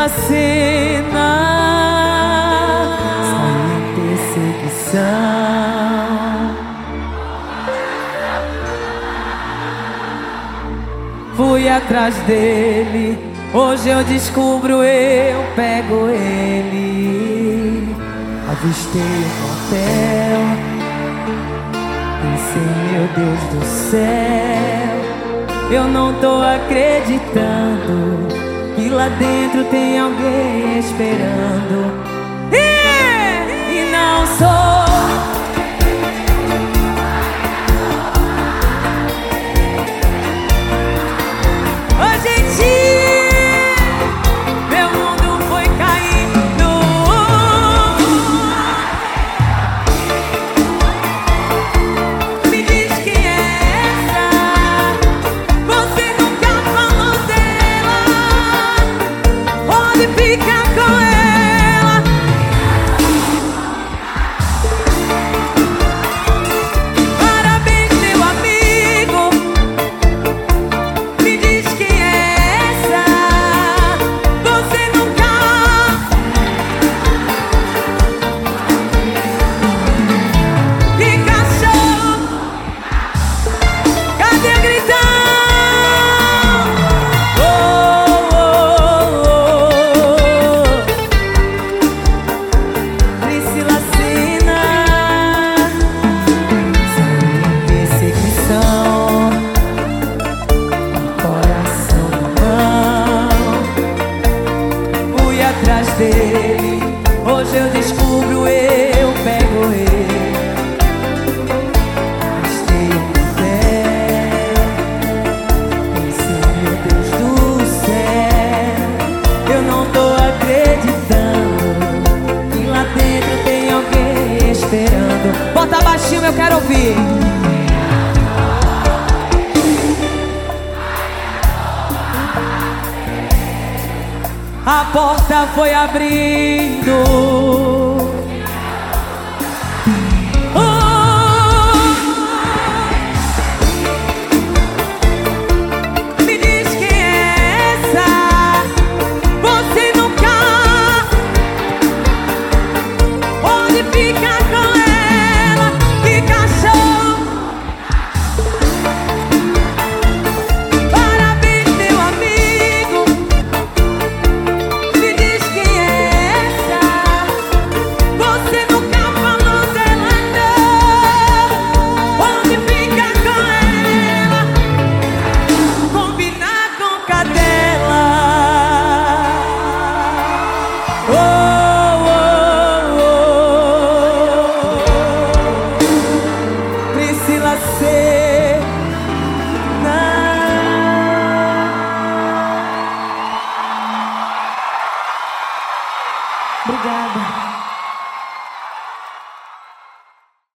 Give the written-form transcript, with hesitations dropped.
Lacena, saí em perseguição. Fui atrás dele, hoje eu descubro, eu pego ele. Avistei um hotel, pensei, meu Deus do céu, eu não tô acreditando que lá dentro tem alguém esperando. E não sou. Ô, gente, meu mundo foi caindo. Me diz quem é essa. Você nunca falou dela. Pode ficar com ela. Parabéns, meu amigo. Me diz quem é essa. Você nunca que cachorro. Cadê a gritão? Oh, oh, oh. Priscila Lacena, saí em perseguição, coração na mão. Fui atrás dele, hoje eu descubro, eu pego ele. Avistei um hotel, pensei, meu Deus do céu, eu não tô acreditando que lá dentro tem alguém esperando. Bota baixinho, eu quero ouvir. A porta foi abrindo.